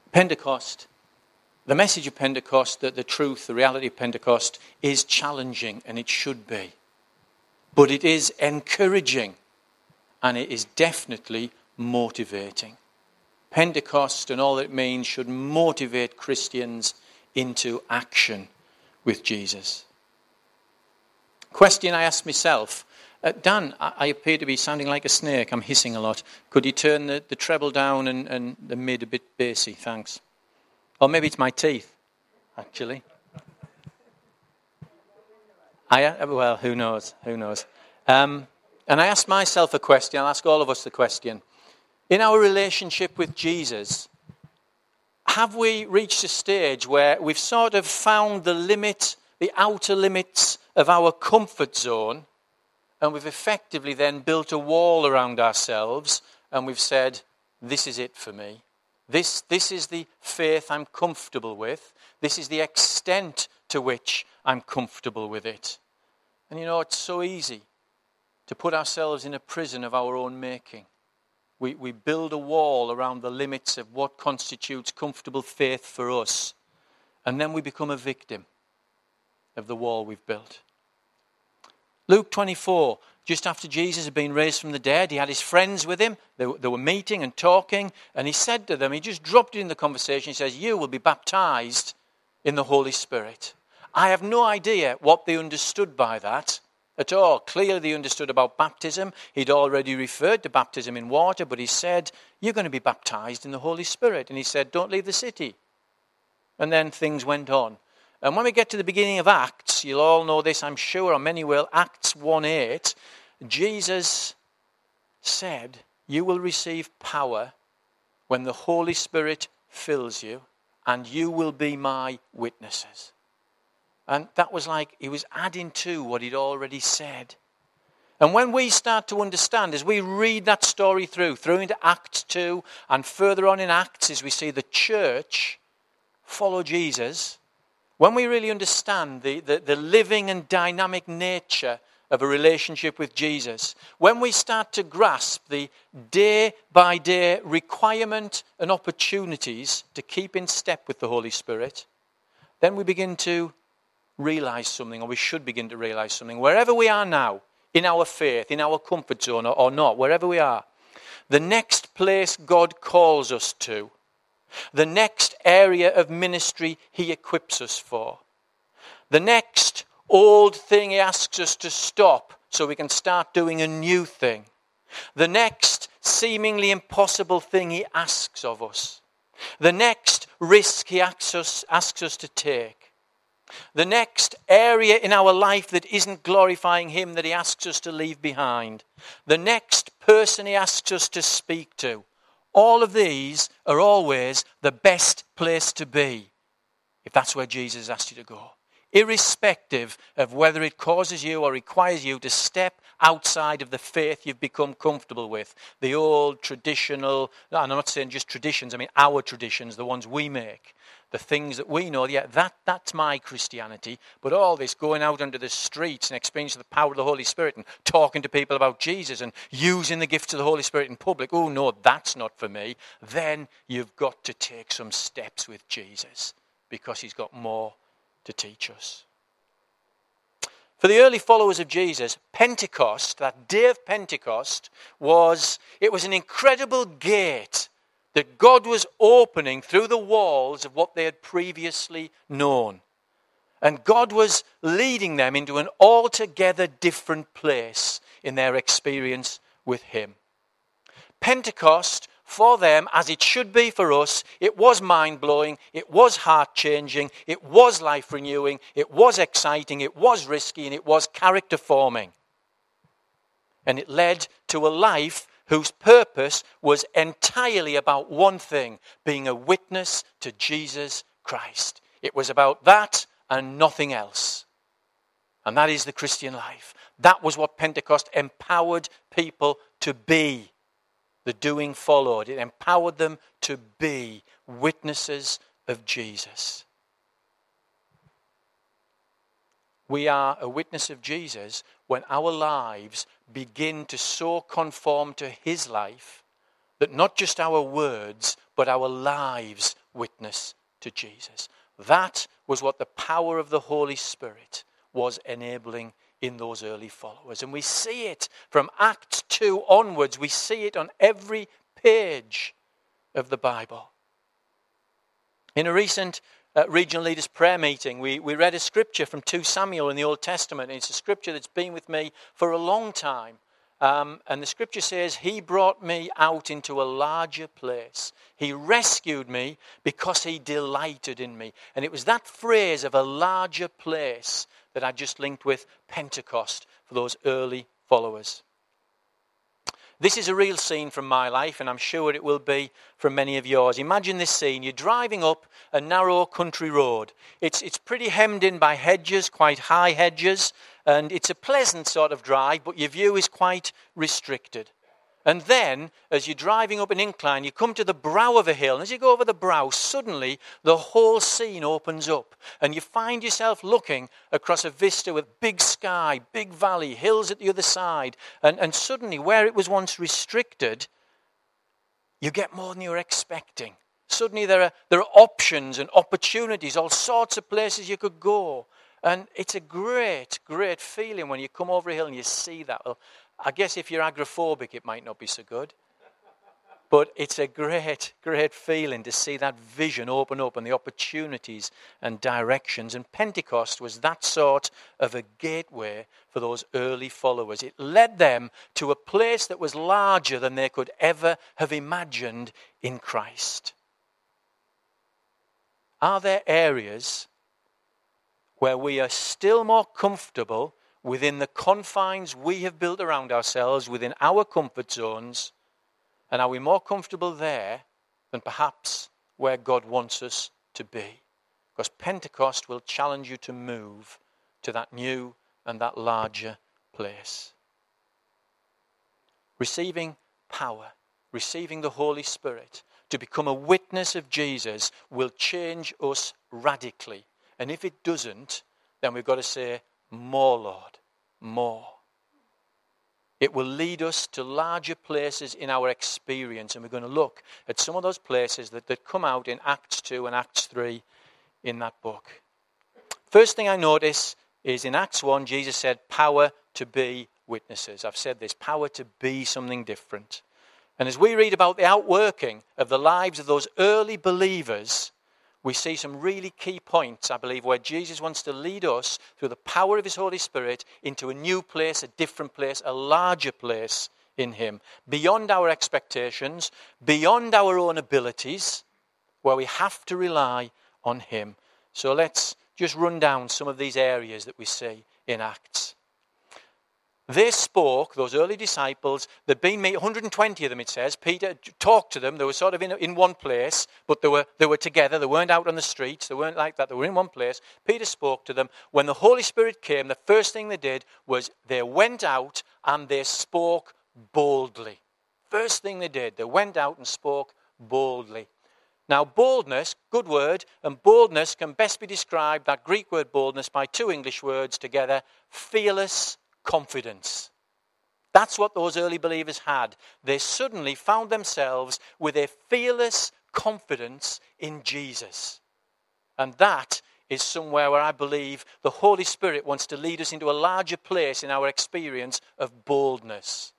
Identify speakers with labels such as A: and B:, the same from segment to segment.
A: Pentecost, the message of Pentecost, that the truth, the reality of Pentecost is challenging, and it should be. But it is encouraging, and it is definitely motivating. Pentecost and all it means should motivate Christians into action with Jesus. Question I asked myself, Dan, I appear to be sounding like a snake. I'm hissing a lot. Could you turn the treble down and the mid a bit bassy? Thanks. Or maybe it's my teeth, actually. Well, who knows? Who knows? And I asked myself a question. I'll ask all of us the question. In our relationship with Jesus, have we reached a stage where we've sort of found the limit, the outer limits of our comfort zone, and we've effectively then built a wall around ourselves, and we've said, this is it for me. This is the faith I'm comfortable with. This is the extent to which I'm comfortable with it. And you know, it's so easy to put ourselves in a prison of our own making. We build a wall around the limits of what constitutes comfortable faith for us. And then we become a victim of the wall we've built. Luke 24, just after Jesus had been raised from the dead, he had his friends with him. They were meeting and talking. And he said to them, he just dropped it in the conversation. He says, you will be baptized in the Holy Spirit. I have no idea what they understood by that at all. Clearly they understood about baptism. He'd already referred to baptism in water, but he said, you're going to be baptized in the Holy Spirit. And he said, don't leave the city. And then things went on. And when we get to the beginning of Acts, you'll all know this, I'm sure, or many will, Acts 1:8, Jesus said, you will receive power when the Holy Spirit fills you, and you will be my witnesses. And that was like he was adding to what he'd already said. And when we start to understand, as we read that story through into Acts 2, and further on in Acts, as we see the church follow Jesus, when we really understand the living and dynamic nature of a relationship with Jesus, when we start to grasp the day-by-day requirement and opportunities to keep in step with the Holy Spirit, then we begin to realize something, or we should begin to realize something. Wherever we are now, in our faith, in our comfort zone or not, wherever we are, the next place God calls us to, the next area of ministry he equips us for, the next old thing he asks us to stop so we can start doing a new thing, the next seemingly impossible thing he asks of us, the next risk he asks us to take, the next area in our life that isn't glorifying him that he asks us to leave behind, the next person he asks us to speak to, all of these are always the best place to be if that's where Jesus asked you to go. Irrespective of whether it causes you or requires you to step outside of the faith you've become comfortable with. The old traditional, and I'm not saying just traditions, I mean our traditions, the ones we make. The things that we know, yeah, that's my Christianity. But all this going out into the streets and experiencing the power of the Holy Spirit and talking to people about Jesus and using the gifts of the Holy Spirit in public, oh no, that's not for me. Then you've got to take some steps with Jesus because he's got more to teach us. For the early followers of Jesus, Pentecost, that day of Pentecost, was an incredible gate that God was opening through the walls of what they had previously known. And God was leading them into an altogether different place in their experience with him. Pentecost, for them, as it should be for us, it was mind-blowing, it was heart-changing, it was life-renewing, it was exciting, it was risky, and it was character-forming. And it led to a life whose purpose was entirely about one thing, being a witness to Jesus Christ. It was about that and nothing else. And that is the Christian life. That was what Pentecost empowered people to be. The doing followed. It empowered them to be witnesses of Jesus. We are a witness of Jesus when our lives begin to so conform to his life that not just our words, but our lives witness to Jesus. That was what the power of the Holy Spirit was enabling in those early followers. And we see it from Acts 2 onwards. We see it on every page of the Bible. In a recent regional leaders prayer meeting, we read a scripture from 2 Samuel in the Old Testament. It's a scripture that's been with me for a long time. And the scripture says, he brought me out into a larger place. He rescued me because he delighted in me. And it was that phrase of a larger place that I just linked with Pentecost for those early followers. This is a real scene from my life, and I'm sure it will be from many of yours. Imagine this scene. You're driving up a narrow country road. It's pretty hemmed in by hedges, quite high hedges, and it's a pleasant sort of drive, but your view is quite restricted. And then, as you're driving up an incline, you come to the brow of a hill, and as you go over the brow, suddenly the whole scene opens up, and you find yourself looking across a vista with big sky, big valley, hills at the other side, and suddenly, where it was once restricted, you get more than you were expecting. Suddenly there are options and opportunities, all sorts of places you could go. And it's a great, great feeling when you come over a hill and you see that. Well, I guess if you're agoraphobic, it might not be so good. But it's a great, great feeling to see that vision open up and the opportunities and directions. And Pentecost was that sort of a gateway for those early followers. It led them to a place that was larger than they could ever have imagined in Christ. Are there areas where we are still more comfortable within the confines we have built around ourselves, within our comfort zones, and are we more comfortable there than perhaps where God wants us to be? Because Pentecost will challenge you to move to that new and that larger place. Receiving power, receiving the Holy Spirit to become a witness of Jesus will change us radically. And if it doesn't, then we've got to say, more, Lord, more. It will lead us to larger places in our experience. And we're going to look at some of those places that come out in Acts 2 and Acts 3 in that book. First thing I notice is in Acts 1, Jesus said, power to be witnesses. I've said this, power to be something different. And as we read about the outworking of the lives of those early believers, we see some really key points, I believe, where Jesus wants to lead us through the power of his Holy Spirit into a new place, a different place, a larger place in him. Beyond our expectations, beyond our own abilities, where we have to rely on him. So let's just run down some of these areas that we see in Acts. They spoke, those early disciples, there'd been 120 of them, it says. Peter talked to them. They were sort of in one place, but they were together. They weren't out on the streets. They weren't like that. They were in one place. Peter spoke to them. When the Holy Spirit came, the first thing they did was they went out and they spoke boldly. First thing they did, they went out and spoke boldly. Now, boldness, good word, and boldness can best be described, that Greek word boldness, by two English words together, fearless confidence. That's what those early believers had. They suddenly found themselves with a fearless confidence in Jesus. And that is somewhere where I believe the Holy Spirit wants to lead us into a larger place in our experience of boldness.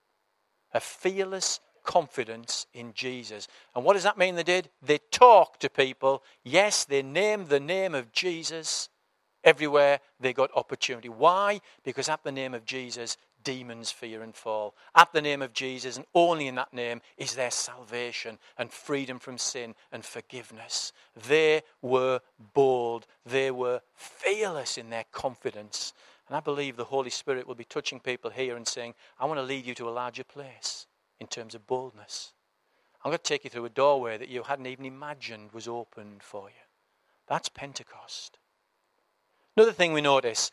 A: A fearless confidence in Jesus. And what does that mean they did? They talked to people. Yes, they named the name of Jesus. Everywhere they got opportunity. Why? Because at the name of Jesus, demons fear and fall. At the name of Jesus, and only in that name, is there salvation and freedom from sin and forgiveness. They were bold. They were fearless in their confidence. And I believe the Holy Spirit will be touching people here and saying, I want to lead you to a larger place in terms of boldness. I'm going to take you through a doorway that you hadn't even imagined was opened for you. That's Pentecost. Another thing we notice,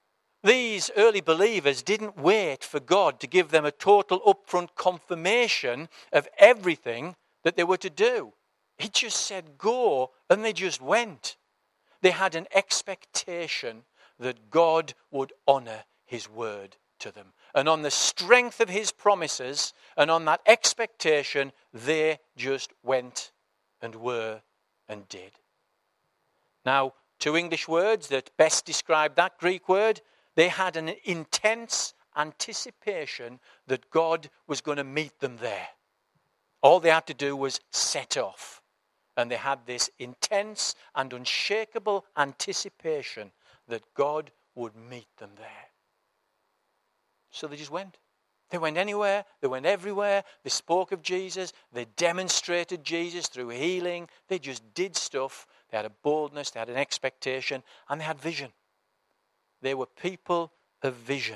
A: these early believers didn't wait for God to give them a total upfront confirmation of everything that they were to do. He just said go, and they just went. They had an expectation that God would honor his word to them. And on the strength of his promises, and on that expectation, they just went and were and did. Now, two English words that best describe that Greek word, they had an intense anticipation that God was going to meet them there. All they had to do was set off. And they had this intense and unshakable anticipation that God would meet them there. So they just went. They went anywhere. They went everywhere. They spoke of Jesus. They demonstrated Jesus through healing. They just did stuff. They had a boldness. They had an expectation. And they had vision. They were people of vision.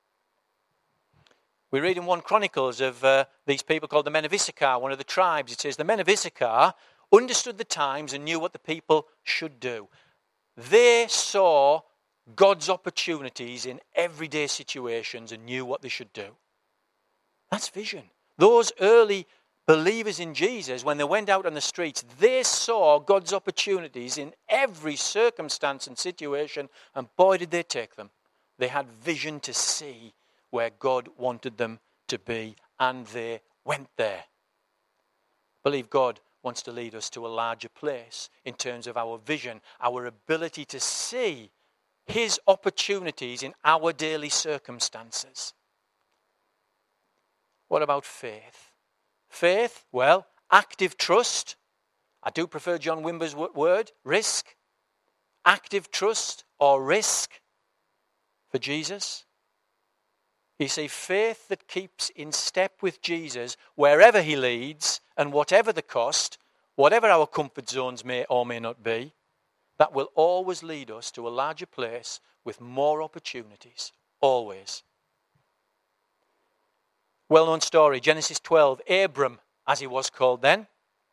A: We read in 1 Chronicles of these people called the men of Issachar, one of the tribes. It says, the men of Issachar understood the times and knew what the people should do. They saw God's opportunities in everyday situations and knew what they should do. That's vision. Those early believers in Jesus, when they went out on the streets, they saw God's opportunities in every circumstance and situation, and boy, did they take them. They had vision to see where God wanted them to be, and they went there. I believe God wants to lead us to a larger place in terms of our vision, our ability to see his opportunities in our daily circumstances. What about faith? Faith, well, active trust. I do prefer John Wimber's word, risk. Active trust or risk for Jesus. You see, faith that keeps in step with Jesus wherever he leads and whatever the cost, whatever our comfort zones may or may not be, that will always lead us to a larger place with more opportunities. Always. Well-known story, Genesis 12, Abram, as he was called then.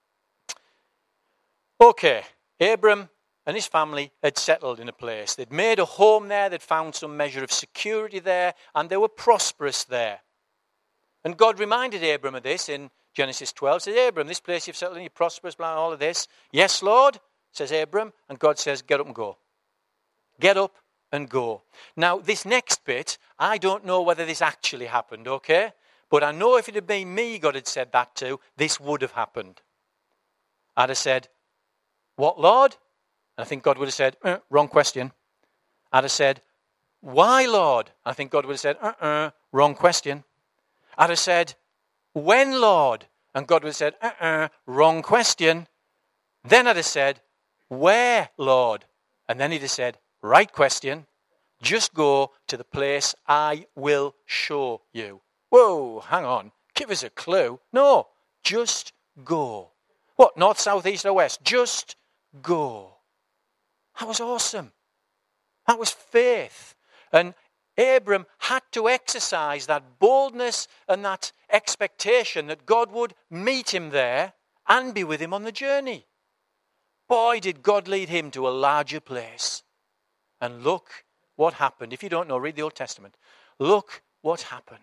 A: Okay, Abram and his family had settled in a place. They'd made a home there, they'd found some measure of security there, and they were prosperous there. And God reminded Abram of this in Genesis 12. He says, Abram, this place you've settled in, you're prosperous, blah, all of this. Yes, Lord, says Abram, and God says, get up and go. Get up and go. Now, this next bit, I don't know whether this actually happened, okay? But I know if it had been me God had said that to, this would have happened. I'd have said, what, Lord? And I think God would have said, wrong question. I'd have said, why, Lord? I think God would have said, wrong question. I'd have said, when, Lord? And God would have said, wrong question. Then I'd have said, where, Lord? And then he'd have said, right question. Just go to the place I will show you. Whoa, hang on. Give us a clue. No, just go. What, north, south, east, or west? Just go. That was awesome. That was faith. And Abram had to exercise that boldness and that expectation that God would meet him there and be with him on the journey. Boy, did God lead him to a larger place. And look what happened. If you don't know, read the Old Testament. Look what happened.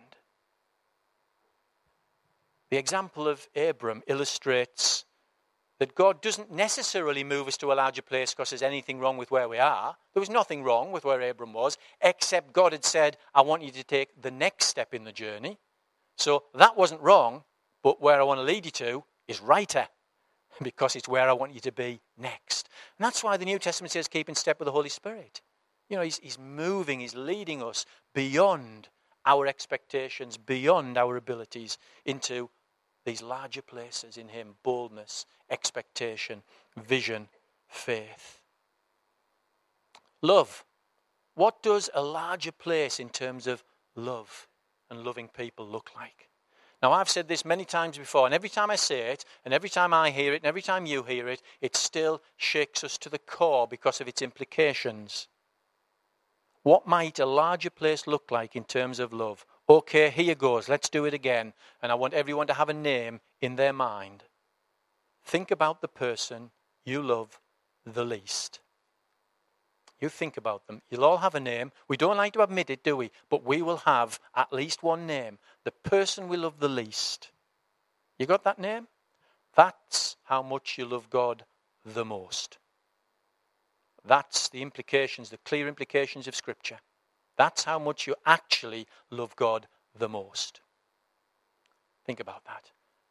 A: The example of Abram illustrates that God doesn't necessarily move us to a larger place because there's anything wrong with where we are. There was nothing wrong with where Abram was, except God had said, I want you to take the next step in the journey. So that wasn't wrong, but where I want to lead you to is righter, because it's where I want you to be next. And that's why the New Testament says keep in step with the Holy Spirit. You know, he's moving, he's leading us beyond our expectations, beyond our abilities, into these larger places in him. Boldness, expectation, vision, faith. Love. What does a larger place in terms of love and loving people look like? Now, I've said this many times before, and every time I say it, and every time I hear it, and every time you hear it, it still shakes us to the core because of its implications. What might a larger place look like in terms of love? Okay, here goes. Let's do it again. And I want everyone to have a name in their mind. Think about the person you love the least. You think about them. You'll all have a name. We don't like to admit it, do we? But we will have at least one name. The person we love the least. You got that name? That's how much you love God the most. That's the implications, the clear implications of Scripture. That's how much you actually love God the most. Think about that.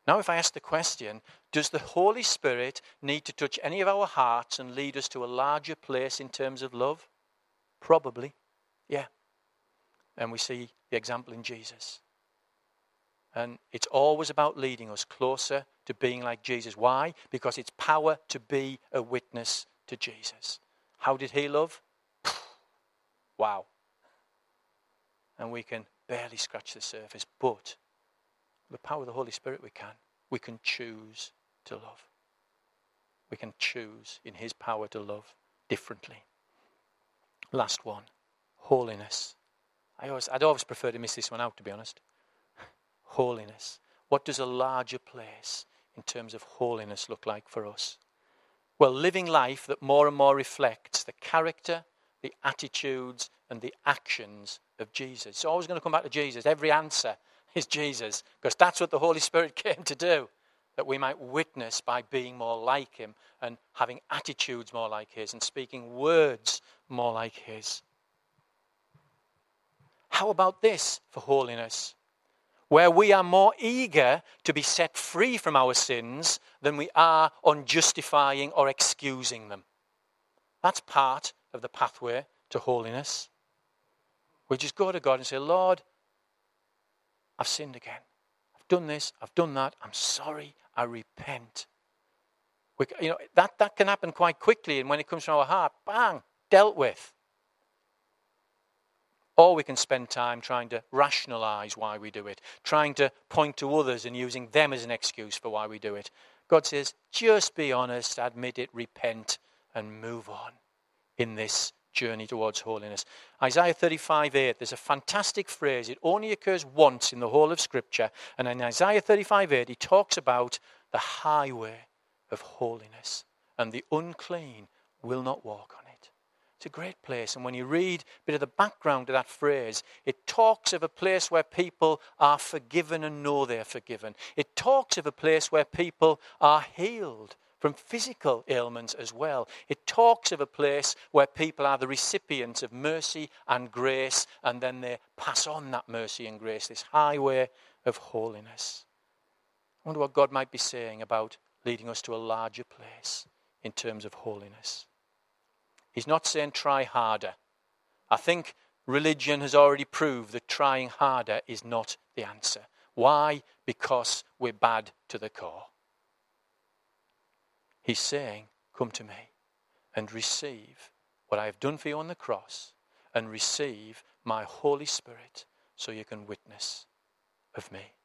A: Now if I ask the question, does the Holy Spirit need to touch any of our hearts and lead us to a larger place in terms of love? Probably, yeah. And we see the example in Jesus. And it's always about leading us closer to being like Jesus. Why? Because it's power to be a witness to Jesus. How did he love? Wow. And we can barely scratch the surface, but the power of the Holy Spirit we can. We can choose to love. We can choose in his power to love differently. Last one, holiness. I'd always prefer to miss this one out, to be honest. Holiness. What does a larger place in terms of holiness look like for us? Well, living life that more and more reflects the character, the attitudes, and the actions of Jesus. It's always going to come back to Jesus. Every answer is Jesus, because that's what the Holy Spirit came to do, that we might witness by being more like him and having attitudes more like his and speaking words more like his. How about this for holiness? Where we are more eager to be set free from our sins than we are on justifying or excusing them. That's part of the pathway to holiness. We just go to God and say, Lord, I've sinned again. I've done this, I've done that. I'm sorry, I repent. That can happen quite quickly, and when it comes from our heart, bang, dealt with. Or we can spend time trying to rationalize why we do it, trying to point to others and using them as an excuse for why we do it. God says, just be honest, admit it, repent, and move on in this journey towards holiness. Isaiah 35:8, there's a fantastic phrase. It only occurs once in the whole of Scripture. And in Isaiah 35:8, he talks about the highway of holiness. And the unclean will not walk on it. It's a great place. And when you read a bit of the background to that phrase, it talks of a place where people are forgiven and know they're forgiven. It talks of a place where people are healed from physical ailments as well. It talks of a place where people are the recipients of mercy and grace, and then they pass on that mercy and grace, this highway of holiness. I wonder what God might be saying about leading us to a larger place in terms of holiness. He's not saying try harder. I think religion has already proved that trying harder is not the answer. Why? Because we're bad to the core. He's saying, come to me and receive what I have done for you on the cross, and receive my Holy Spirit so you can witness of me.